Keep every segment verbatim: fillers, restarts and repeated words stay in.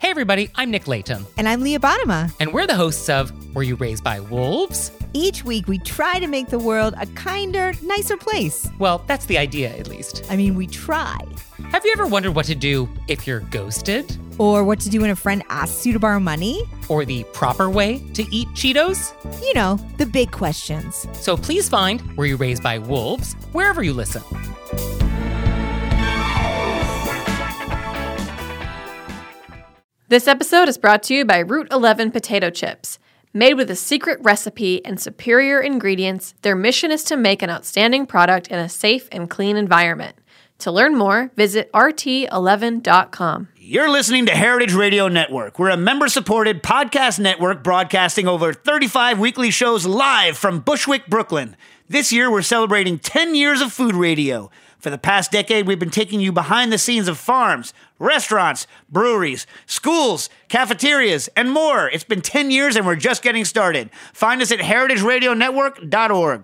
Hey everybody, I'm Nick Layton. And I'm Leah Bottima. And we're the hosts of Were You Raised by Wolves? Each week we try to make the world a kinder, nicer place. Well, that's the idea, at least. I mean, we try. Have you ever wondered what to do if you're ghosted? Or what to do when a friend asks you to borrow money? Or the proper way to eat Cheetos? You know, the big questions. So please find Were You Raised by Wolves wherever you listen. This episode is brought to you by Route eleven Potato Chips. Made with a secret recipe and superior ingredients, their mission is to make an outstanding product in a safe and clean environment. To learn more, visit R T eleven dot com. You're listening to Heritage Radio Network. We're a member-supported podcast network broadcasting over thirty-five weekly shows live from Bushwick, Brooklyn. This year, we're celebrating ten years of food radio. For the past decade, we've been taking you behind the scenes of farms, restaurants, breweries, schools, cafeterias, and more. It's been ten years and we're just getting started. Find us at heritage radio network dot org.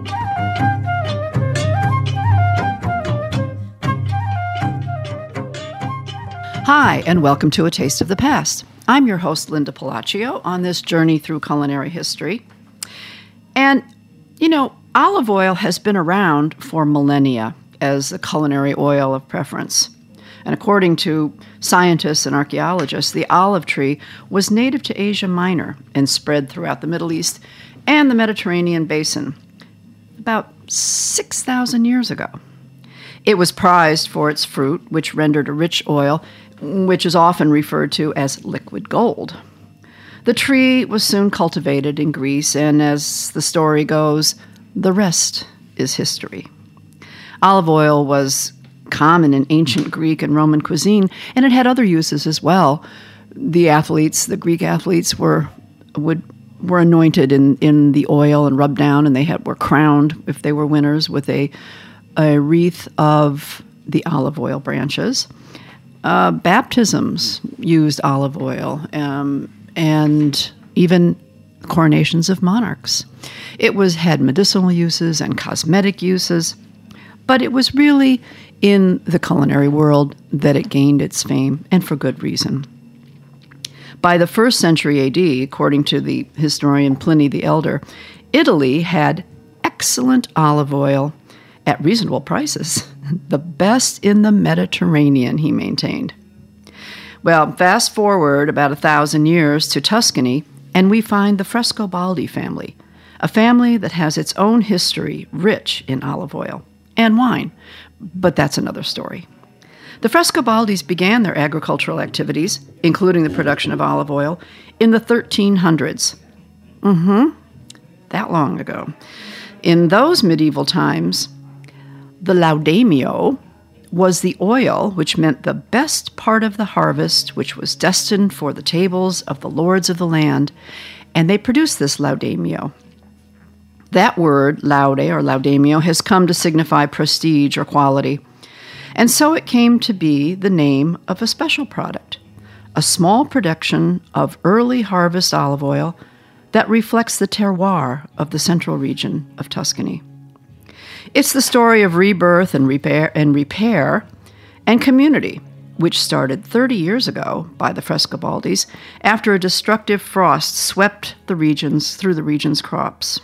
Hi, and welcome to A Taste of the Past. I'm your host, Linda Palacio, on this journey through culinary history. And, you know, olive oil has been around for millennia as a culinary oil of preference. And according to scientists and archaeologists, the olive tree was native to Asia Minor and spread throughout the Middle East and the Mediterranean basin about six thousand years ago. It was prized for its fruit, which rendered a rich oil, which is often referred to as liquid gold. The tree was soon cultivated in Greece, and as the story goes, the rest is history. Olive oil was common in ancient Greek and Roman cuisine, and it had other uses as well. The athletes, the Greek athletes, were would were anointed in, in the oil and rubbed down, and they had were crowned, if they were winners, with a, a wreath of the olive oil branches. Uh, baptisms used olive oil, um, and even coronations of monarchs. It was had medicinal uses and cosmetic uses. But it was really in the culinary world that it gained its fame, and for good reason. By the first century A D, according to the historian Pliny the Elder, Italy had excellent olive oil at reasonable prices, the best in the Mediterranean, he maintained. Well, fast forward about a thousand years to Tuscany, and we find the Frescobaldi family, a family that has its own history rich in olive oil and wine, but that's another story. The Frescobaldis began their agricultural activities, including the production of olive oil, in the thirteen hundreds. Mm-hmm, that long ago. In those medieval times, the laudemio was the oil which meant the best part of the harvest, which was destined for the tables of the lords of the land, and they produced this laudemio. That word, laude or laudemio, has come to signify prestige or quality. And so it came to be the name of a special product, a small production of early harvest olive oil that reflects the terroir of the central region of Tuscany. It's the story of rebirth and repair and repair and community, which started thirty years ago by the Frescobaldis after a destructive frost swept the regions through the region's crops.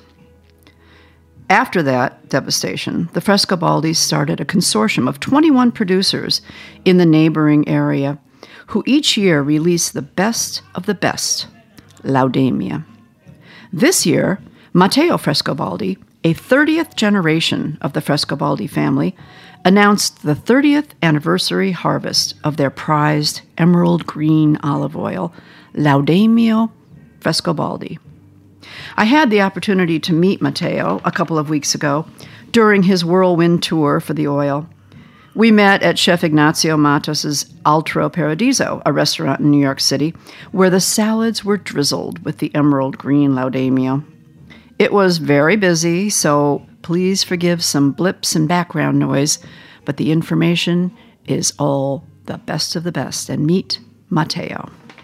After that devastation, the Frescobaldis started a consortium of twenty-one producers in the neighboring area who each year released the best of the best, Laudemia. This year, Matteo Frescobaldi, a thirtieth generation of the Frescobaldi family, announced the thirtieth anniversary harvest of their prized emerald green olive oil, Laudemio Frescobaldi. I had the opportunity to meet Matteo a couple of weeks ago during his whirlwind tour for the oil. We met at Chef Ignazio Matos' Altro Paradiso, a restaurant in New York City, where the salads were drizzled with the emerald green Laudemio. It was very busy, so please forgive some blips and background noise, but the information is all the best of the best. And meet Matteo.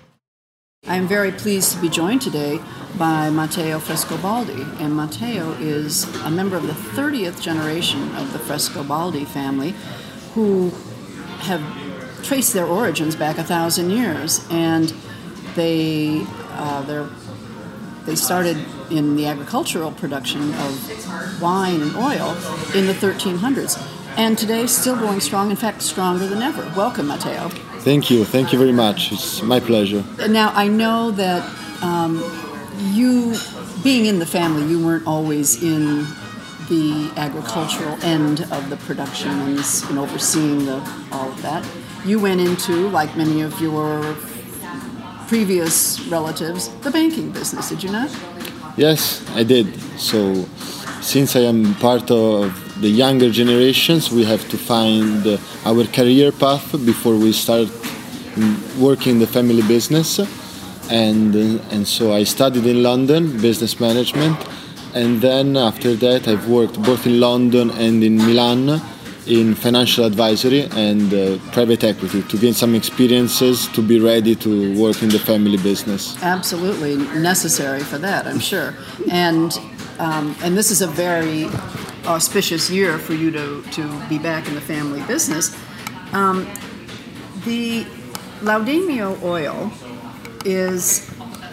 I am very pleased to be joined today by Matteo Frescobaldi, and Matteo is a member of the thirtieth generation of the Frescobaldi family, who have trace their origins back a thousand years, and they uh, they're they started in the agricultural production of wine and oil in the thirteen hundreds, and today still going strong. In fact, stronger than ever. Welcome, Matteo. Thank you. Thank you very much. It's my pleasure. Now, I know that um, you, being in the family, you weren't always in the agricultural end of the production and, and overseeing the, all of that. You went into, like many of your previous relatives, the banking business, did you not? Yes, I did. So, since I am part of the younger generations, we have to find uh, our career path before we start working in the family business. And, uh, and so I studied in London, business management, and then after that I've worked both in London and in Milan in financial advisory and uh, private equity to gain some experiences to be ready to work in the family business. Absolutely necessary for that, I'm sure. And um, and this is a very auspicious year for you to, to be back in the family business. Um, the Laudemio oil is,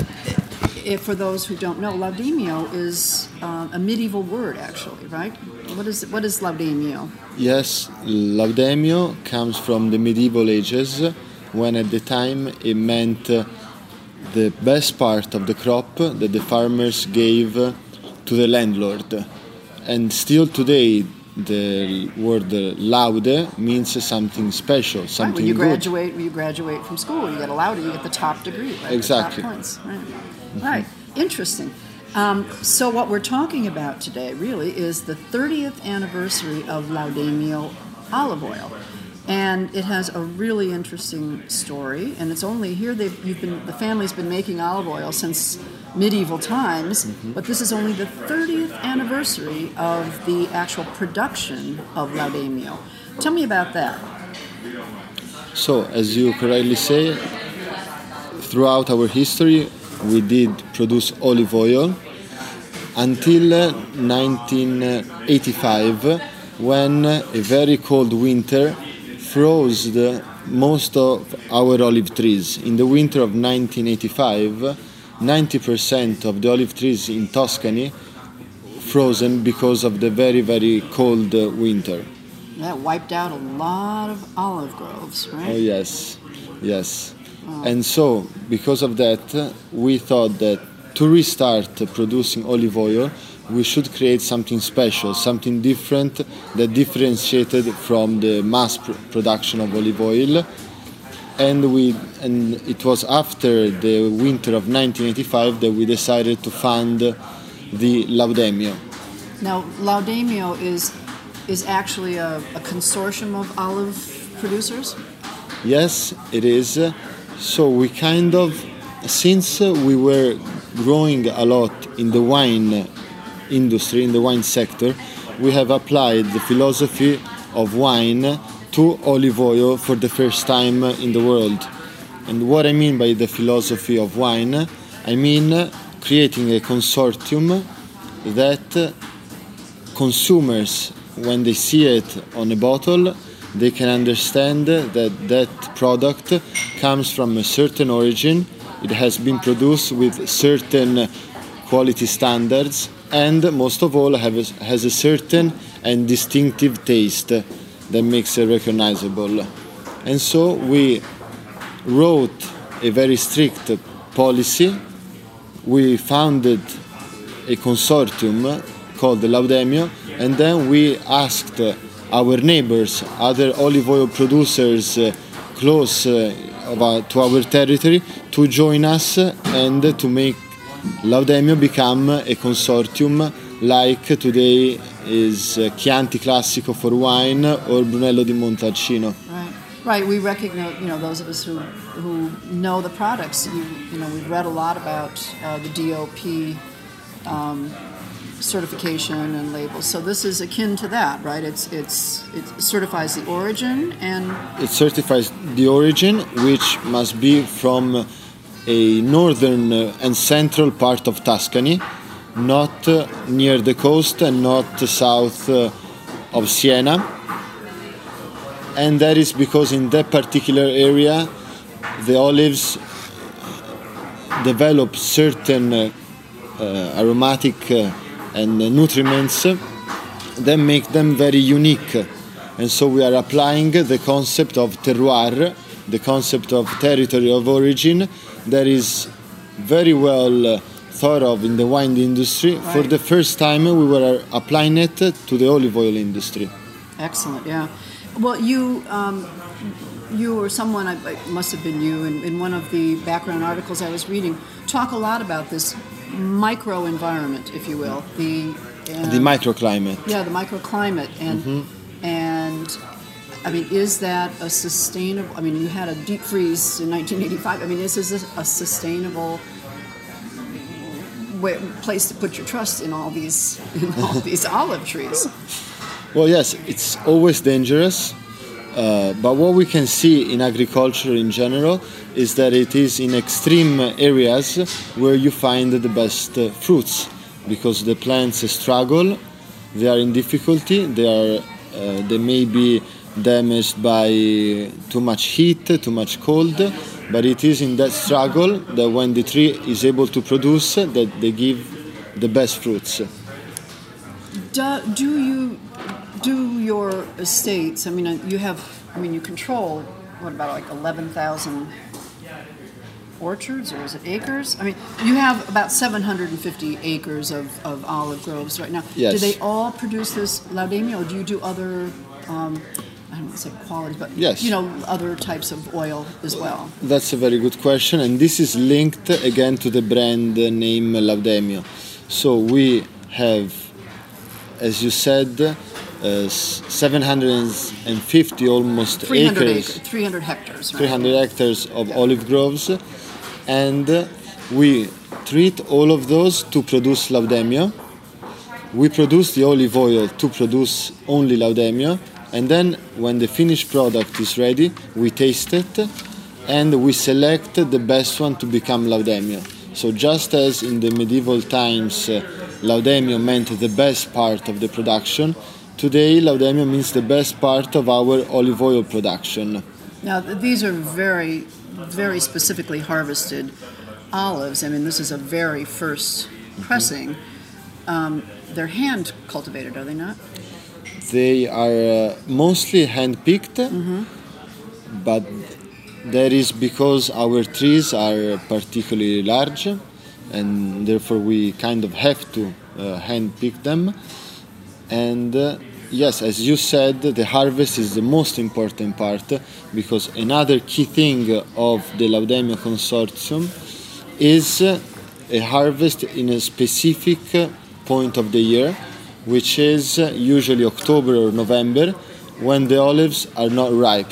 if for those who don't know, Laudemio is uh, a medieval word, actually, right? What is what is Laudemio? Yes, Laudemio comes from the medieval ages, when at the time it meant uh, the best part of the crop that the farmers gave uh, to the landlord. And still today, the word uh, laude means something special, something right, when you good. graduate, when you graduate from school, you get a laude, you get the top degree, right? Exactly. The top points, right? Mm-hmm. Right. Interesting. Um, so what we're talking about today really is the thirtieth anniversary of Laudemio olive oil, and it has a really interesting story. And it's only here they've you've been the family's been making olive oil since medieval times, mm-hmm. but this is only the thirtieth anniversary of the actual production of Laudemio. Tell me about that. So, as you correctly say, throughout our history, we did produce olive oil until nineteen eighty-five, when a very cold winter froze the, most of our olive trees. In the winter of nineteen eighty-five, ninety percent of the olive trees in Tuscany frozen because of the very, very cold winter. That wiped out a lot of olive groves, right? Oh, yes, yes. And so, because of that, we thought that to restart producing olive oil, we should create something special, something different that differentiated from the mass pr- production of olive oil. And we, and it was after the winter of nineteen eighty-five that we decided to found the Laudemio. Now, Laudemio is is actually a, a consortium of olive producers? Yes, it is. So we kind of, since we were growing a lot in the wine industry, in the wine sector, we have applied the philosophy of wine to olive oil for the first time in the world. And what I mean by the philosophy of wine, I mean creating a consortium that consumers, when they see it on a bottle, they can understand that that product comes from a certain origin, it has been produced with certain quality standards, and most of all have a, has a certain and distinctive taste that makes it recognizable. And so we wrote a very strict policy. We founded a consortium called the Laudemio, and then we asked our neighbors, other olive oil producers uh, close uh, about, to our territory, to join us and to make Laudemio become a consortium like today is uh, Chianti Classico for wine or Brunello di Montalcino. Right, right. We recognize, you know, those of us who who know the products. You, you know, we've read a lot about uh, the D O P um, certification and labels. So this is akin to that, right? It's it's it certifies the origin and it certifies the origin, which must be from a northern and central part of Tuscany, not uh, near the coast and not south uh, of Siena. and that is because in that particular area, the olives develop certain uh, uh, aromatic uh, and uh, nutriments that make them very unique. And so we are applying the concept of terroir, the concept of territory of origin, that is very well uh, thought of in the wine industry. Right. For the first time, we were applying it to the olive oil industry. Excellent, yeah. Well, you um, you or someone, I, it must have been you, in, in one of the background articles I was reading, talk a lot about this microenvironment, if you will. The, uh, The microclimate. Yeah, the microclimate. And, Mm-hmm. and I mean, is that a sustainable, I mean, you had a deep freeze in nineteen eighty-five. I mean, is this a sustainable way, place to put your trust in all these, in all these olive trees? Well, yes, it's always dangerous, uh, but what we can see in agriculture in general is that it is in extreme areas where you find the best uh, fruits, because the plants struggle, they are in difficulty, they are, uh, they may be damaged by too much heat, too much cold, but it is in that struggle that when the tree is able to produce, that they give the best fruits. Do, do you do your estates? I mean, uh, you have. I mean, you control what about like eleven thousand orchards, or is it acres? I mean, you have about seven hundred and fifty acres of, of olive groves right now. Yes. Do they all produce this Laudemia, or do you do other? Um, I don't want to say qualities, but Yes. you know, other types of oil as well. That's a very good question, and this is linked again to the brand name Laudemio. So we have, as you said, uh, seven hundred fifty almost three hundred acres, acres, three hundred hectares. Right? three hundred hectares of olive groves, and uh, we treat all of those to produce Laudemio. We produce the olive oil to produce only Laudemio, and then when the finished product is ready, we taste it and we select the best one to become Laudemio. So just as in the medieval times uh, Laudemio meant the best part of the production, today Laudemio means the best part of our olive oil production. Now, th- these are very, very specifically harvested olives. I mean, this is a very first pressing. Um, they're hand cultivated, are they not? They are uh, mostly hand-picked, Mm-hmm. but that is because our trees are particularly large, and therefore we kind of have to uh, hand-pick them. And uh, yes, as you said, the harvest is the most important part, because another key thing of the Laudemio Consortium is uh, a harvest in a specific uh, point of the year, which is uh, usually October or November, when the olives are not ripe.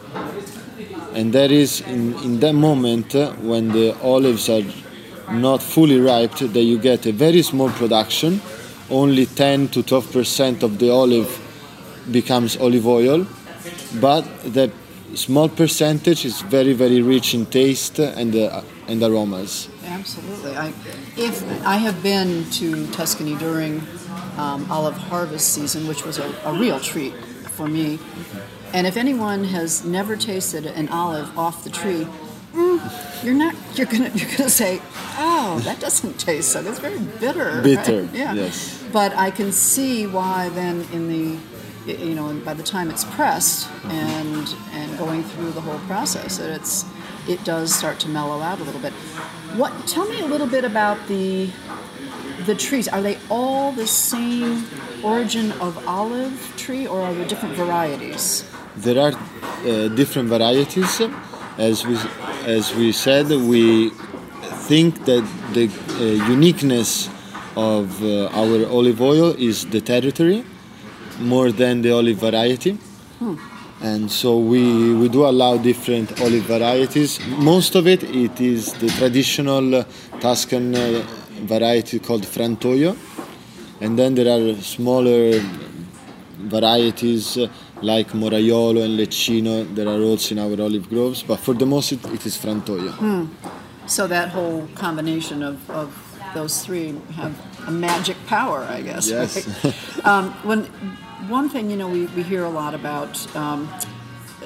And that is in, in that moment uh, when the olives are not fully ripe that you get a very small production. Only ten to twelve percent of the olive becomes olive oil, but the small percentage is very, very rich in taste and, uh, and aromas. Absolutely. I, if I have been to Tuscany during um, olive harvest season, which was a, a real treat for me, and if anyone has never tasted an olive off the tree, mm, you're not. You're gonna. You're gonna say, "Oh, that doesn't taste so. That's very bitter." Bitter. Right? Yeah. Yes. But I can see why then in the, you know, by the time it's pressed and and going through the whole process, that it's it does start to mellow out a little bit. What? Tell me a little bit about the the trees. Are they all the same origin of olive tree, or are there different varieties? There are uh, different varieties. As we as we said, we think that the uh, uniqueness of uh, our olive oil is the territory more than the olive variety. Hmm. And so we, we do allow different olive varieties. Most of it, it is the traditional Tuscan uh, variety called Frantoio. And then there are smaller varieties uh, like Moraiolo and Leccino that are also in our olive groves. But for the most, it, it is Frantoio. Hmm. So that whole combination of, of those three have a magic power, I guess. Yes. Right? um, when one thing, you know, we, we hear a lot about um,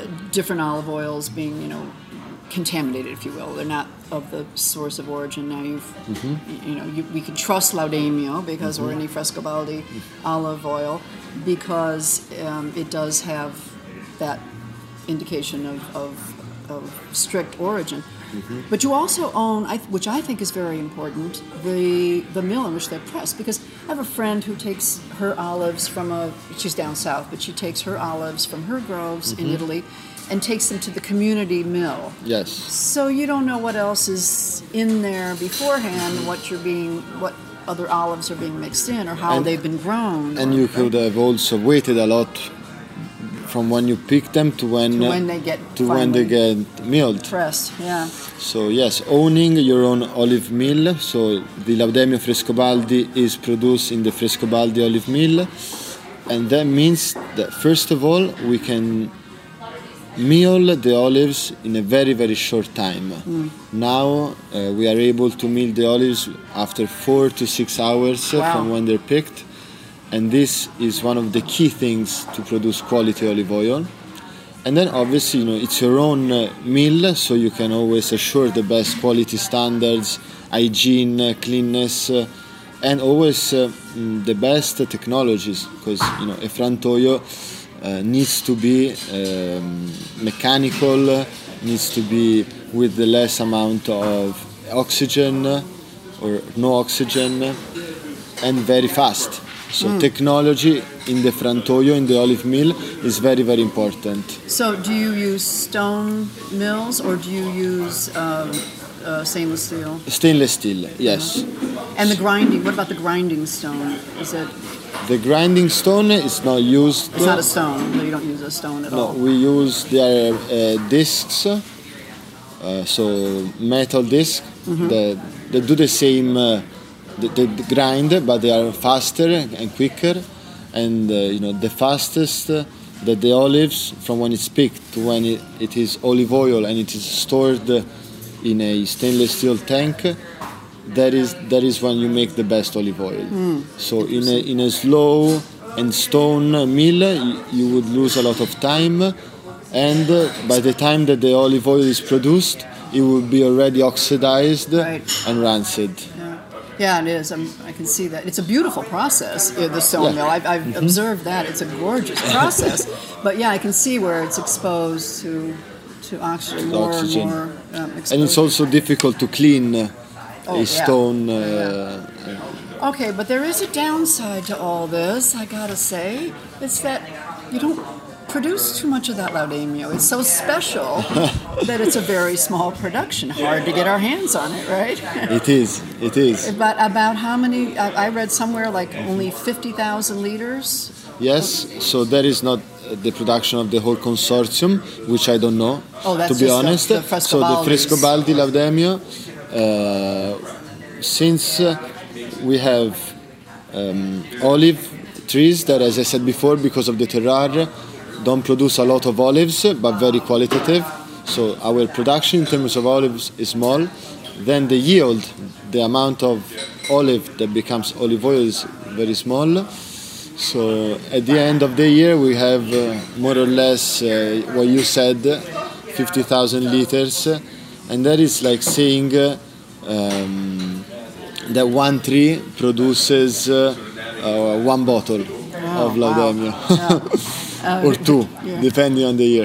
different olive oils being, you know, contaminated, if you will. They're not of the source of origin. Now you've, mm-hmm. you know, you, we can trust Laudemio because, mm-hmm. or any Frescobaldi mm-hmm. olive oil, because um, it does have that indication of, of, of strict origin. Mm-hmm. But you also own, which I think is very important, the the mill in which they're pressed. Because I have a friend who takes her olives from a, she's down south, but she takes her olives from her groves mm-hmm. in Italy and takes them to the community mill. Yes. So you don't know what else is in there beforehand, what you're being, what other olives are being mixed in, or how and, they've been grown. And or, you could have also waited a lot from when you pick them to when to when they get to when they get milled. Pressed, yeah. So yes, owning your own olive mill. So the Laudemio Frescobaldi is produced in the Frescobaldi olive mill, and that means that first of all we can mill the olives in a very very short time. Mm. Now uh, we are able to mill the olives after four to six hours wow. from when they're picked. And this is one of the key things to produce quality olive oil. And then obviously, you know, it's your own uh, mill, so you can always assure the best quality standards, hygiene, uh, cleanness, uh, and always uh, the best uh, technologies, because, you know, a frantoio uh, needs to be um, mechanical, uh, needs to be with the less amount of oxygen uh, or no oxygen, uh, and very fast. So mm. technology in the frantoio, in the olive mill, is very, very important. So do you use stone mills or do you use um, uh, stainless steel? Stainless steel, yes. Mm-hmm. And the grinding, what about the grinding stone? Is it? The grinding stone is not used. It's not a stone, no, you don't use a stone at no, all. No, we use their uh, discs, uh, so metal discs mm-hmm. that, that do the same uh, The, the, the grind, but they are faster and quicker, and uh, you know the fastest uh, that the olives from when it's picked to when it, it is olive oil and it is stored in a stainless steel tank. That is that is when you make the best olive oil. Mm. So in a in a slow and stone mill, you, you would lose a lot of time, and uh, by the time that the olive oil is produced, it will be already oxidized right. and rancid. Yeah, it is. I'm, I can see that. It's a beautiful process, the stone yeah. mill. I've, I've mm-hmm. observed that. It's a gorgeous process. But yeah, I can see where it's exposed to to oxygen, more oxygen. and more um, exposure. And it's also difficult to clean uh, oh, a stone. Yeah. Uh, yeah. Okay, but there is a downside to all this, I gotta say. It's that you don't produce too much of that Laudemio. It's so special that it's a very small production. Hard to get our hands on it, right? It is. It is. About about how many? I read somewhere like only fifty thousand liters. Yes. So that is not the production of the whole consortium, which I don't know. Oh, that's to be just honest. The, the so the Frescobaldi Laudemio, uh, since uh, we have um, olive trees that, as I said before, because of the terroir, don't produce a lot of olives, but very qualitative. So our production in terms of olives is small. Then the yield, the amount of olive that becomes olive oil is very small. So at the end of the year, we have uh, more or less uh, what you said, fifty thousand liters. And that is like saying uh, um, that one tree produces uh, uh, one bottle oh, of Laudemio. Wow. Yeah. Uh, or two, yeah. depending on the year.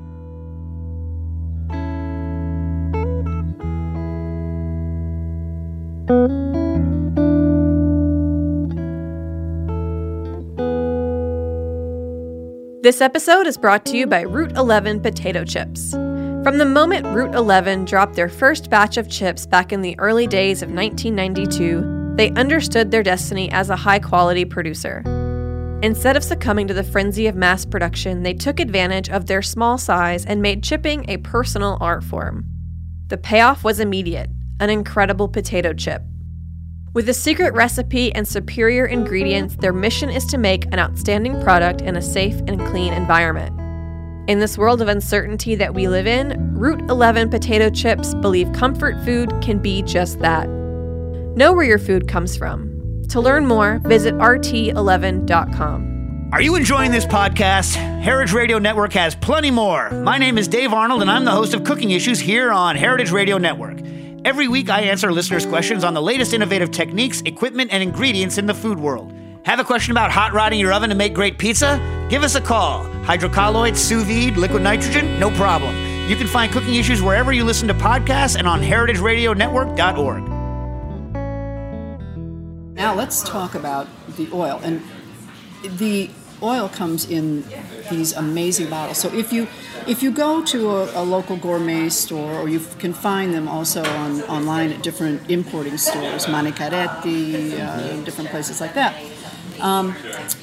This episode is brought to you by Route eleven potato chips. From the moment Route eleven dropped their first batch of chips back in the early days of nineteen ninety-two, they understood their destiny as a high-quality producer. Instead of succumbing to the frenzy of mass production, they took advantage of their small size and made chipping a personal art form. The payoff was immediate, an incredible potato chip. With a secret recipe and superior ingredients, their mission is to make an outstanding product in a safe and clean environment. In this world of uncertainty that we live in, Route eleven potato chips believe comfort food can be just that. Know where your food comes from. To learn more, visit R T eleven dot com. Are you enjoying this podcast? Heritage Radio Network has plenty more. My name is Dave Arnold, and I'm the host of Cooking Issues here on Heritage Radio Network. Every week, I answer listeners' questions on the latest innovative techniques, equipment, and ingredients in the food world. Have a question about hot rodding your oven to make great pizza? Give us a call. Hydrocolloids, sous vide, liquid nitrogen? No problem. You can find Cooking Issues wherever you listen to podcasts and on heritage radio network dot org. Now let's talk about the oil. And the oil comes in these amazing bottles. So if you if you go to a, a local gourmet store, or you can find them also on online at different importing stores, Manicaretti, uh, different places like that. Um,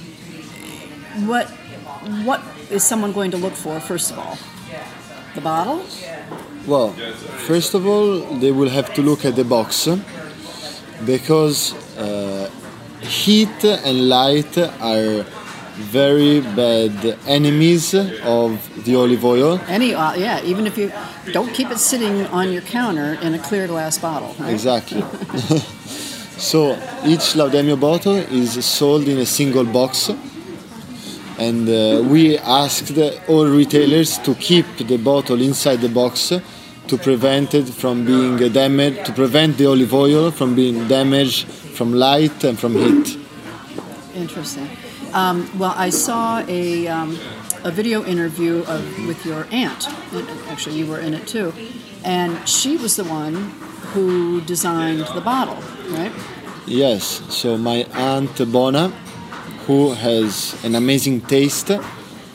what what is someone going to look for, first of all? The bottle? Well, first of all, they will have to look at the box, because uh, heat and light are very bad enemies of the olive oil. Any, uh, yeah, even if you don't keep it sitting on your counter in a clear glass bottle. Right? Exactly. So each Laudemio bottle is sold in a single box, and uh, we asked all retailers to keep the bottle inside the box to prevent it from being damaged, to prevent the olive oil from being damaged from light and from heat. Interesting. Um, well, I saw a um, a video interview of, with your aunt. Actually, you were in it too, and she was the one who designed the bottle, right? Yes. So my aunt Bona, who has an amazing taste, uh,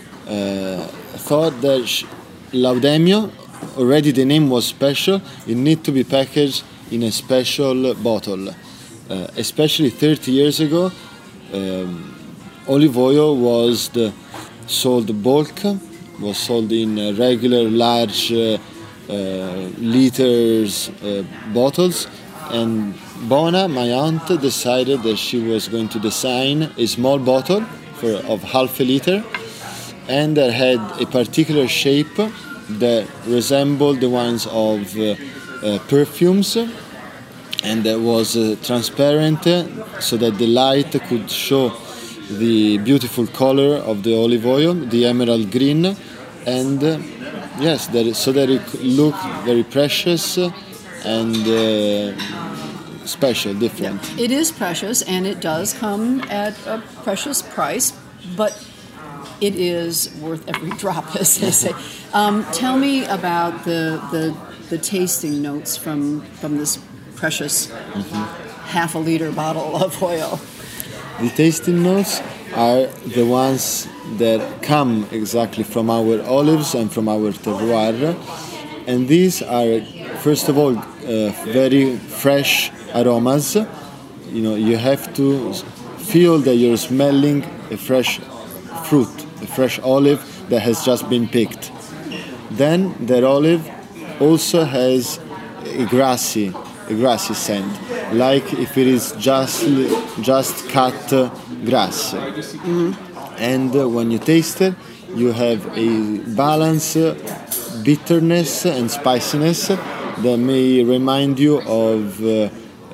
thought that she, Laudemio, already the name was special. It need to be packaged in a special bottle. Uh, especially thirty years ago, um, olive oil was the, sold bulk, was sold in uh, regular large uh, uh, liters uh, bottles, and Bona, my aunt, decided that she was going to design a small bottle for, of half a liter, and that had a particular shape that resembled the ones of uh, uh, perfumes, and that was uh, transparent, uh, so that the light could show the beautiful color of the olive oil, the emerald green, and uh, yes, that is, so that it looked very precious and uh, special, different. Yeah, it is precious, and it does come at a precious price, but it is worth every drop, as they say. Um, tell me about the, the the tasting notes from from this precious mm-hmm. half a liter bottle of oil. The tasting notes are the ones that come exactly from our olives and from our terroir, and these are, first of all, uh, very fresh aromas. You know, you have to feel that you're smelling a fresh fruit, a fresh olive that has just been picked. Then that olive also has a grassy, a grassy scent, like if it is just just cut uh, grass. Mm-hmm. And uh, when you taste it, you have a balance, uh, bitterness and spiciness that may remind you of uh,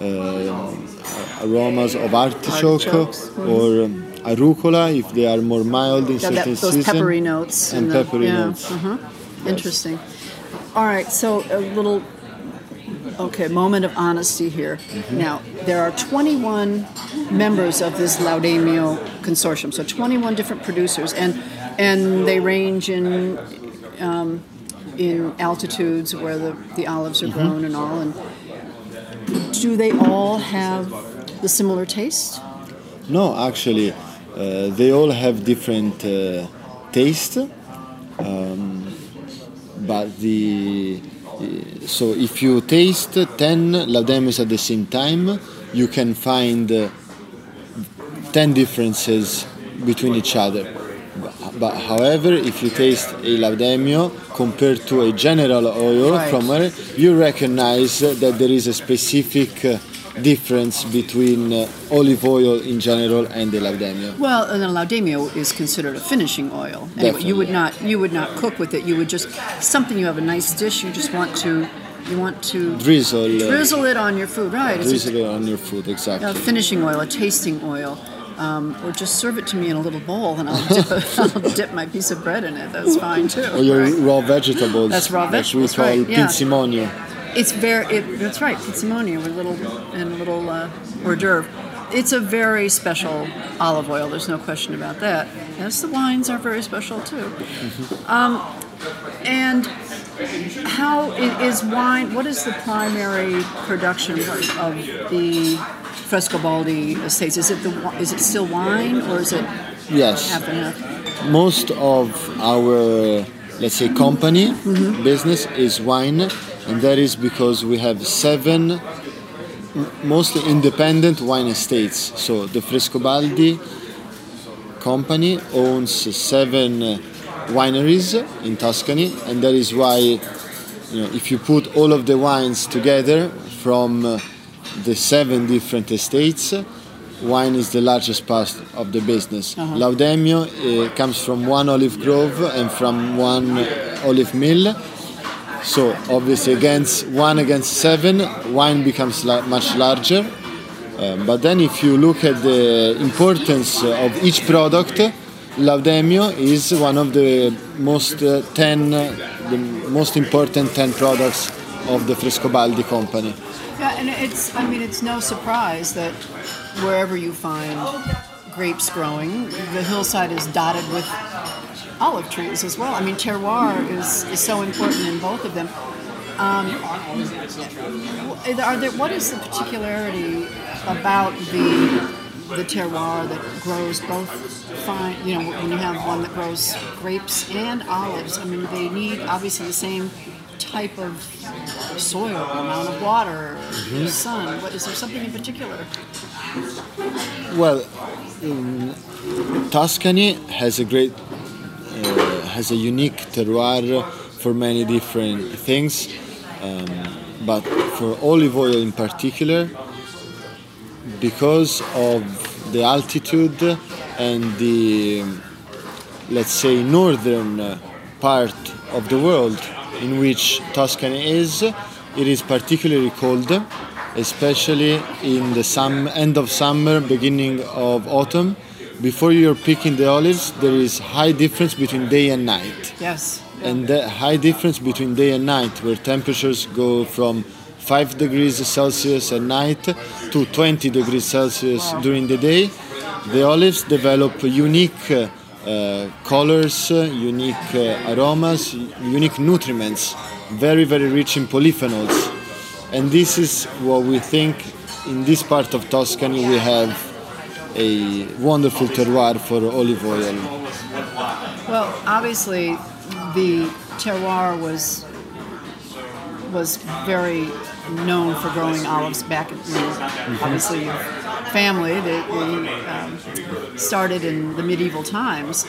uh, aromas of artichoke mm-hmm. or um, arugula, if they are more mild in yeah, certain that, those seasons. peppery notes. And the, peppery yeah, notes. Uh-huh. Yes. Interesting. All right, so a little, okay, moment of honesty here. Mm-hmm. Now, there are twenty-one members of this Laudemio consortium, so twenty-one different producers, and and they range in um, in altitudes where the, the olives are mm-hmm. grown and all. And do they all have the similar taste? No, actually, uh, they all have different uh, taste. Um, but the so if you taste ten Laudemios at the same time, you can find uh, ten differences between each other. But, but however, if you taste a Laudemio compared to a general oil right. from where you recognize that there is a specific uh, difference between uh, olive oil in general and the Laudemio. Well, and the Laudemio is considered a finishing oil. Anyway, you would not you would not cook with it. You would just something. You have a nice dish. You just want to you want to drizzle drizzle uh, it on your food, right? Drizzle it on your food, exactly. A finishing oil, a tasting oil. Um, or just serve it to me in a little bowl, and I'll dip, a, I'll dip my piece of bread in it. That's fine too. Or your right? raw vegetables. That's raw vegetables, That we call right, yeah. pinzimonio. It's very. It, that's right, pizzimonia with little and a little uh, hors d'oeuvre. It's a very special olive oil. There's no question about that. Yes, the wines are very special too. Mm-hmm. Um, and how i- is wine? What is the primary production of the Frescobaldi estates? Is it the wi- is it still wine, or is it Yes. half and half? Most of our, let's say, company business is wine, and that is because we have seven m- mostly independent wine estates. So the Frescobaldi company owns seven uh, wineries in Tuscany, and that is why, you know, if you put all of the wines together from uh, the seven different estates, wine is the largest part of the business. Laudemio uh, comes from one olive grove and from one olive mill. So obviously, against one against seven, wine becomes la- much larger. Uh, but then, if you look at the importance of each product, Laudemio is one of the most uh, ten, uh, the most important ten products of the Frescobaldi company. Yeah, and it's, I mean, it's no surprise that wherever you find grapes growing, the hillside is dotted with olive trees as well. I mean, terroir is, is so important in both of them. Um, are there, what is the particularity about the the terroir that grows both fine, you know, when you have one that grows grapes and olives? I mean, they need obviously the same type of soil, amount of water, sun. What is there something in particular? Well, um, Tuscany has a great, uh, has a unique terroir for many different things, um, but for olive oil in particular, because of the altitude and the, let's say, northern uh, part of the world in which Tuscany is, it is particularly cold, especially in the sum, end of summer, beginning of autumn. Before you're picking the olives, there is high difference between day and night. Yes. And the high difference between day and night, where temperatures go from five degrees Celsius at night to twenty degrees Celsius during the day, the olives develop unique uh, uh, colors, uh, unique uh, aromas, unique nutriments, very, very rich in polyphenols. And this is what we think in this part of Tuscany we have a wonderful terroir for olive oil. Well, obviously, the terroir was was very known for growing olives back in, mm-hmm. obviously, your family. They, they um, started in the medieval times.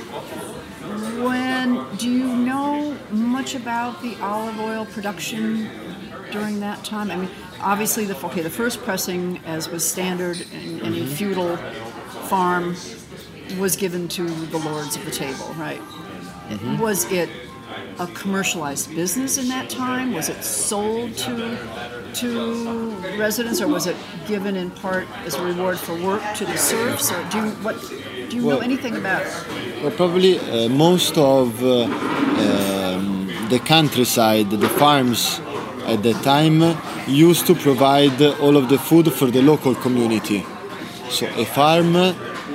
When do you know much about the olive oil production during that time? I mean, obviously, the okay, the first pressing, as was standard in any mm-hmm. feudal farm, was given to the lords of the table, right? Mm-hmm. Was it a commercialized business in that time? Was it sold to to residents, or was it given in part as a reward for work to the serfs? Or do you what do you well, know anything about it? Well, probably uh, most of uh, um, the countryside, the farms at that time, used to provide all of the food for the local community. So a farm uh,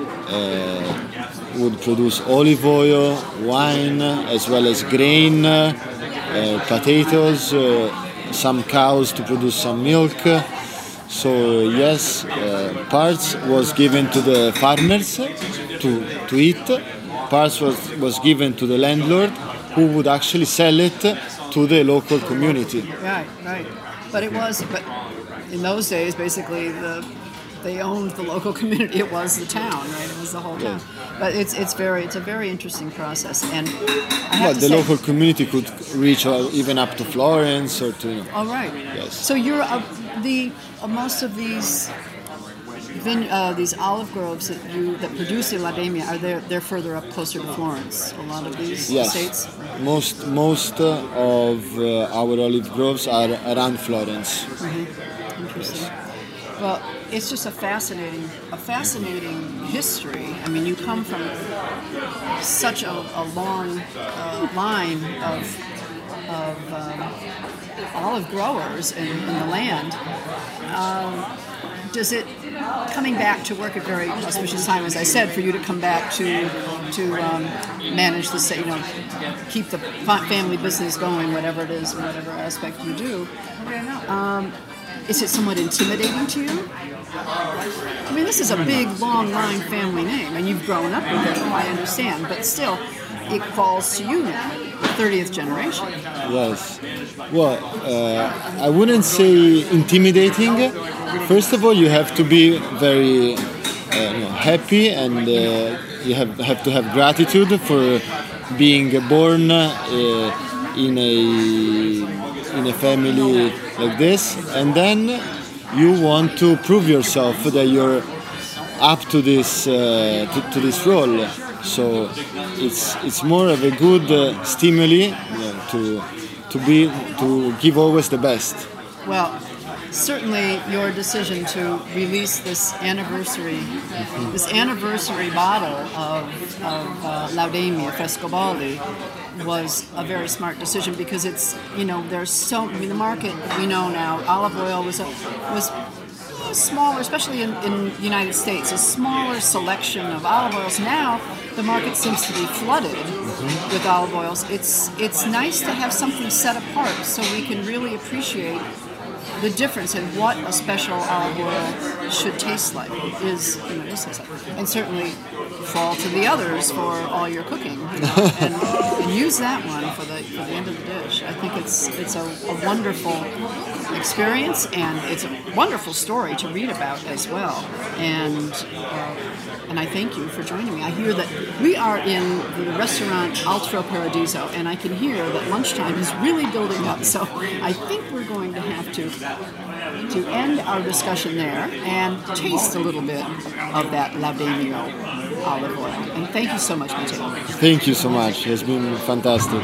would produce olive oil, wine, as well as grain, uh, potatoes, uh, some cows to produce some milk. So yes, uh, parts was given to the farmers to, to eat, parts was, was given to the landlord, who would actually sell it to the local community. Right, right. But it was, but in those days, basically, the they owned the local community. It was the town, right? It was the whole town. Yeah. But it's it's very it's a very interesting process, and I have But to the say, local community could reach uh, even up to Florence or to. You know, all right. Yes. So you're uh, the uh, most of these vine, uh, these olive groves that you that produce the Laudemia are they they're further up, closer to Florence. A lot of these yes. estates. Most most uh, of uh, our olive groves are around Florence. Mm-hmm. Interesting. Well, it's just a fascinating, a fascinating history. I mean, you come from such a, a long uh, line of of um, olive growers in, in the land. Um, does it coming back to work at very auspicious time, as I said, for you to come back to to um, manage the, you know, keep the family business going, whatever it is, whatever aspect you do. Um, Is it somewhat intimidating to you? I mean, this is a big, long line family name, and you've grown up with it, I understand, but still, it falls to you now, the thirtieth generation. Yes. Well, uh, I wouldn't say intimidating. First of all, you have to be very uh, you know, happy, and uh, you have, have to have gratitude for being born uh, in a in a family like this, and then you want to prove yourself that you're up to this uh, to, to this role. So it's it's more of a good uh, stimuli, you know, to to be to give always the best. Well, certainly your decision to release this anniversary mm-hmm. this anniversary bottle of, of uh, Laudemia Frescobaldi was a very smart decision, because it's, you know, there's so, I mean, the market, we know now, olive oil was a, was a smaller, especially in, in the United States, a smaller selection of olive oils. Now the market seems to be flooded mm-hmm. with olive oils. It's it's nice to have something set apart so we can really appreciate the difference in what a special olive oil should taste like is, you know, taste like. And certainly fall to the others for all your cooking, you know, and, and use that one for the for the end of the dish. I think it's it's a, a wonderful experience, and it's a wonderful story to read about as well. And uh, and I thank you for joining me. I hear that we are in the restaurant Altro Paradiso, and I can hear that lunchtime is really building up. So I think we're going to have to to end our discussion there and taste a little bit of that Laudemio olive oil. And thank you so much, Matteo. Thank you so much. It's been fantastic.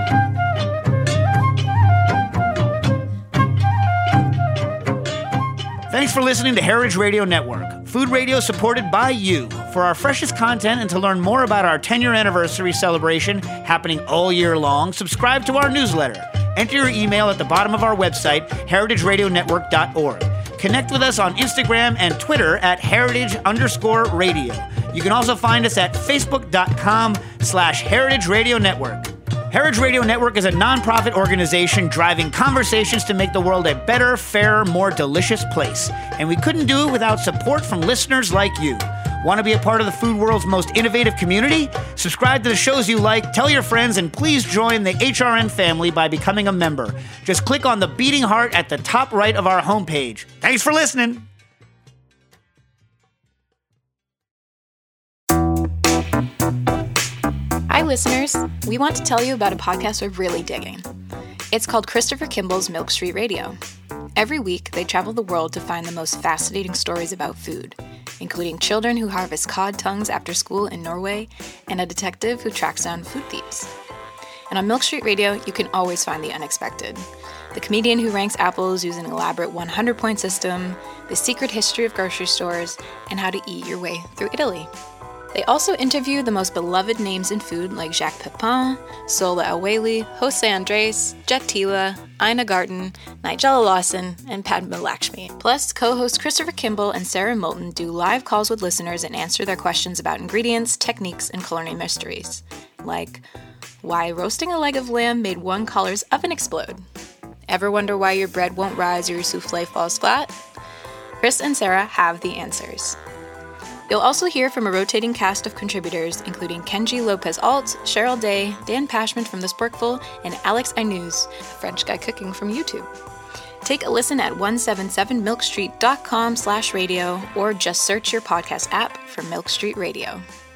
Thanks for listening to Heritage Radio Network, food radio supported by you. For our freshest content and to learn more about our ten-year anniversary celebration happening all year long, subscribe to our newsletter. Enter your email at the bottom of our website, heritage radio network dot org. Connect with us on Instagram and Twitter at heritage underscore radio. You can also find us at facebook.com slash heritage radio network. Heritage Radio Network is a nonprofit organization driving conversations to make the world a better, fairer, more delicious place. And we couldn't do it without support from listeners like you. Want to be a part of the food world's most innovative community? Subscribe to the shows you like, tell your friends, and please join the H R N family by becoming a member. Just click on the beating heart at the top right of our homepage. Thanks for listening. Hi, listeners. We want to tell you about a podcast we're really digging. It's called Christopher Kimball's Milk Street Radio. Every week, they travel the world to find the most fascinating stories about food, including children who harvest cod tongues after school in Norway and a detective who tracks down food thieves. And on Milk Street Radio, you can always find the unexpected. The comedian who ranks apples using an elaborate one hundred point system, the secret history of grocery stores, and how to eat your way through Italy. They also interview the most beloved names in food like Jacques Pepin, Sola El-Waylly, Jose Andres, Jet Tila, Ina Garten, Nigella Lawson, and Padma Lakshmi. Plus, co-hosts Christopher Kimball and Sarah Moulton do live calls with listeners and answer their questions about ingredients, techniques, and culinary mysteries. Like, why roasting a leg of lamb made one caller's oven explode? Ever wonder why your bread won't rise or your souffle falls flat? Chris and Sarah have the answers. You'll also hear from a rotating cast of contributors, including Kenji Lopez-Alt, Cheryl Day, Dan Pashman from The Sporkful, and Alex Ainuz, a French guy cooking from YouTube. Take a listen at one seventy-seven milk street dot com slash radio or just search your podcast app for Milk Street Radio.